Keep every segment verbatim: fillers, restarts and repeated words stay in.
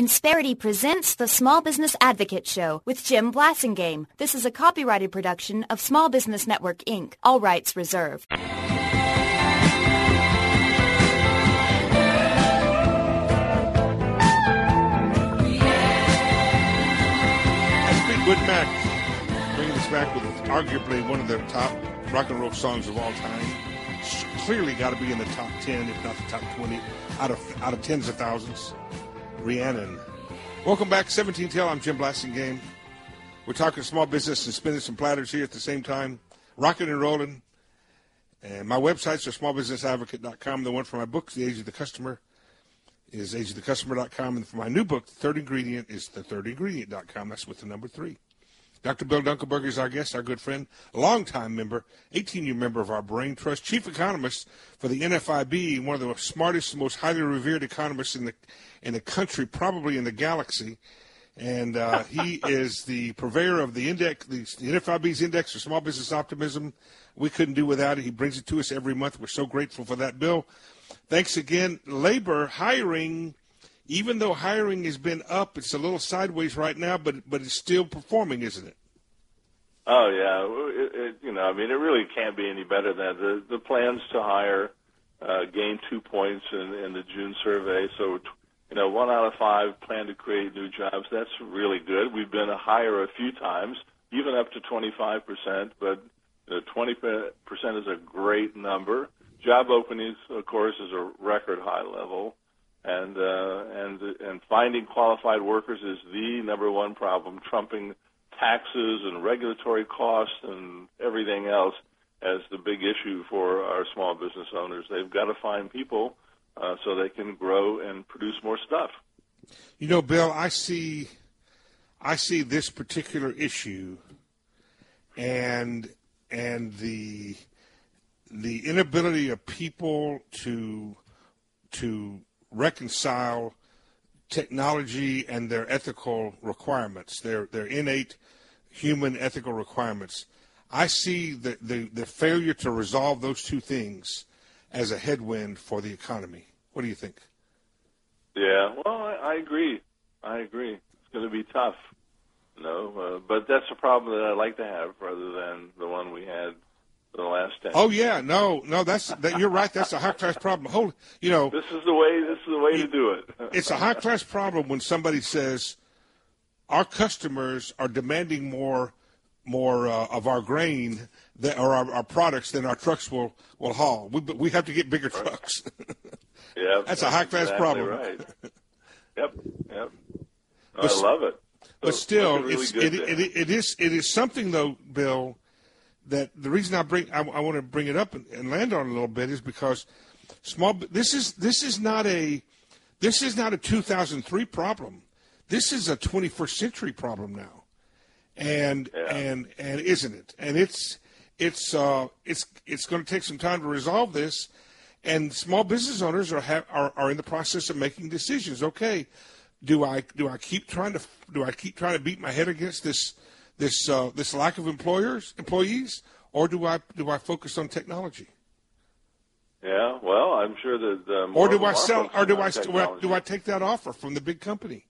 Insperity presents the Small Business Advocate Show with Jim Blasingame. This is a copyrighted production of Small Business Network, Incorporated. All rights reserved. I speak Fleetwood Mac, bringing us back with arguably one of the top rock and roll songs of all time. It's clearly got to be in the top ten, if not the top twenty, out of out of tens of thousands. Rhiannon. Welcome back, seventeen Till. I'm Jim Blasingame. We're talking small business and spinning some platters here at the same time. Rocking and rolling. And my websites are small business advocate dot com. The one for my books, The Age of the Customer, is age of the customer dot com. And for my new book, The Third Ingredient, is the third ingredient dot com. That's with the number three. Doctor Bill Dunkelberger is our guest, our good friend, a longtime member, eighteen-year member of our Brain Trust, chief economist for the N F I B, one of the smartest, most highly revered economists in the in the country, probably in the galaxy. And uh, he is the purveyor of the index, the, the N F I B's Index for Small Business Optimism. We couldn't do without it. He brings it to us every month. We're so grateful for that, Bill. Thanks again. Labor, hiring, even though hiring has been up, it's a little sideways right now, but but it's still performing, isn't it? Oh, yeah. It, it, you know, I mean, it really can't be any better than the, the plans to hire uh, gained two points in, in the June survey. So, you know, one out of five plan to create new jobs. That's really good. We've been higher a few times, even up to twenty-five percent, but you know, twenty percent is a great number. Job openings, of course, is a record high level. And uh, and and finding qualified workers is the number one problem, trumping taxes and regulatory costs and everything else as the big issue for our small business owners. They've got to find people uh, so they can grow and produce more stuff. You know, Bill, I see, I see this particular issue, and and the the inability of people to to reconcile technology and their ethical requirements, their their innate human ethical requirements. I see the, the, the failure to resolve those two things as a headwind for the economy. What do you think? Yeah, well, I, I agree. I agree. It's going to be tough, you know, uh, but that's a problem that I'd like to have rather than the one we had the last ten. Oh yeah, no, no, that's that, you're right. That's a high class problem. Hold, you know, this is the way. This is the way to do it. It's a high class problem when somebody says our customers are demanding more, more uh, of our grain that, or our, our products than our trucks will, will haul. We we have to get bigger right. trucks. Yeah, that's a high class exactly problem. Right. Yep. Yep. But, I love it. So, but still, really it's, it, it, it, it is it is something though, Bill, that the reason I bring I, I want to bring it up and, and land on it a little bit is because small. This is this is not a this is not a two thousand three problem. This is a twenty-first century problem now, and yeah. and and isn't it? And it's it's uh, it's it's going to take some time to resolve this. And small business owners are have, are are in the process of making decisions. Okay, do I do I keep trying to do I keep trying to beat my head against this? This uh, this lack of employers employees, or do I do I focus on technology? Yeah, well, I'm sure that uh, or do I sell, or do I technology. do I take that offer from the big company?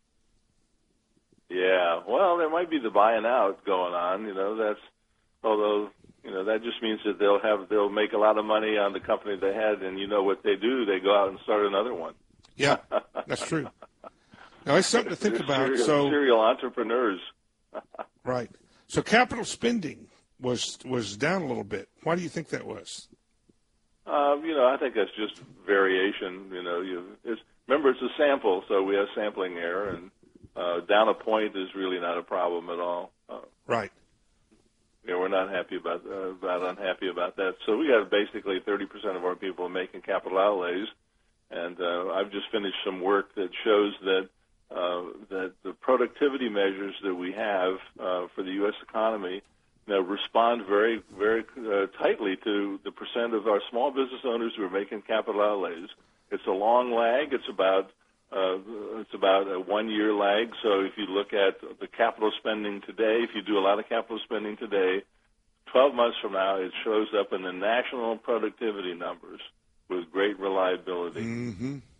Yeah, well, there might be the buying out going on. You know, that's although you know that just means that they'll have they'll make a lot of money on the company they had, and you know what they do? They go out and start another one. Yeah, that's true. Now it's something to think about. Serial, so serial entrepreneurs. Right. So capital spending was was down a little bit. Why do you think that was? Um, you know, I think that's just variation. You know, you it's, remember it's a sample, so we have sampling error, and uh, down a point is really not a problem at all. Uh, right. You know, we're not happy about uh, about unhappy about that. So we have basically thirty percent of our people making capital outlays, and uh, I've just finished some work that shows that. Uh, that the productivity measures that we have uh, for the U S economy you know, respond very, very uh, tightly to the percent of our small business owners who are making capital outlays. It's a long lag. It's about uh, it's about a one-year lag. So if you look at the capital spending today, if you do a lot of capital spending today, twelve months from now, it shows up in the national productivity numbers with great reliability. Mm-hmm.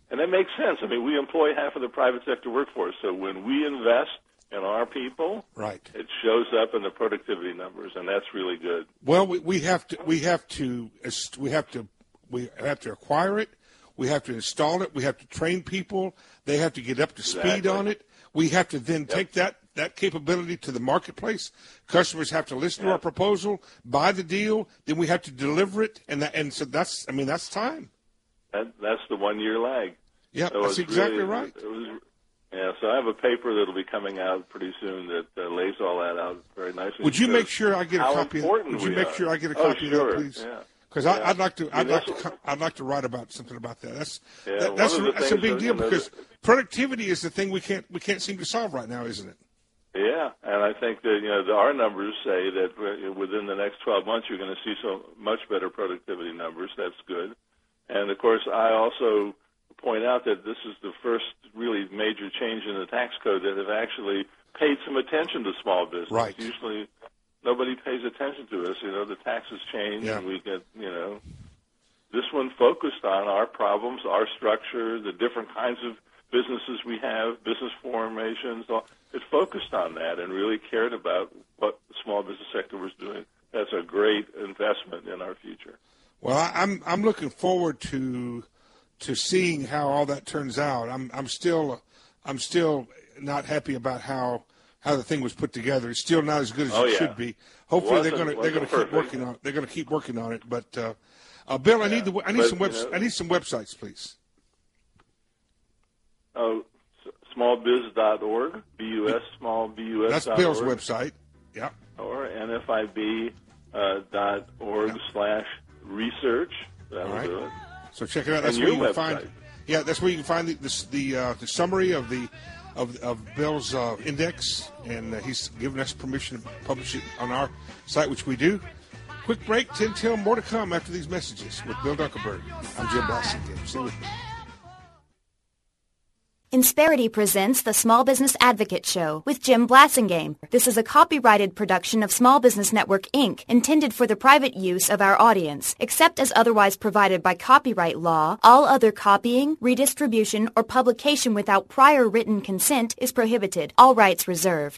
and that makes sense. I mean, we employ half of the private sector workforce, so when we invest in our people, right, it shows up in the productivity numbers, and that's really good. Well, we, we have to we have to we have to we have to acquire it. We have to install it. We have to train people. They have to get up to speed Exactly. on it. We have to then Yep. take that, that capability to the marketplace. Customers have to listen Yep. to our proposal, buy the deal, then we have to deliver it, and that, and so that's I mean that's time. That, that's the one-year lag. Yeah, So that's it's exactly really, right. It was, yeah, so I have a paper that'll be coming out pretty soon that uh, lays all that out very nicely. Would you Shows make sure I get a how copy? Of, important would you we make are. sure I get a Oh, copy sure. of that, please? Yeah. Because Yeah. I'd like to, I I'd mean, like to, that's- co- I'd like to write about something about that. That's Yeah, that, one that's, of a, the that's a things big that, deal you know, because that- productivity is the thing we can't we can't seem to solve right now, isn't it? Yeah, and I think that you know the, our numbers say that uh, within the next twelve months you're going to see so much better productivity numbers. That's good, and of course I also point out that this is the first really major change in the tax code that have actually paid some attention to small business. Right. Usually nobody pays attention to us. You know, the taxes change, Yeah. and we get you know this one focused on our problems, our structure, the different kinds of businesses we have, business formations. All, it focused on that and really cared about what the small business sector was doing. That's a great investment in our future. Well, I, I'm I'm looking forward to to seeing how all that turns out. I'm I'm still I'm still not happy about how how the thing was put together. It's still not as good as Oh, it yeah. should be. Hopefully they're Wasn't- going to they're going to wasn't keep working perfect. on they're going to keep working on it. But uh, uh, Bill, I need the I need But, some you webs know- I need some websites, please. Oh, small biz dot org, B U S, small B U S That's dot Bill's org, website. Yeah. or N F I B uh, dot org Yeah. slash research. That'll All right. do it. So check it out. That's And where you your can find. website. Yeah, that's where you can find the the the, uh, the summary of the of, of Bill's uh, index, and uh, he's given us permission to publish it on our site, which we do. Quick break, ten till, more to come after these messages with Bill Dunkelberg. I'm Jim Blassingame. Stay with me. Insperity presents the Small Business Advocate Show with Jim Blassingame. This is a copyrighted production of Small Business Network, Incorporated, intended for the private use of our audience. Except as otherwise provided by copyright law, all other copying, redistribution, or publication without prior written consent is prohibited. All rights reserved.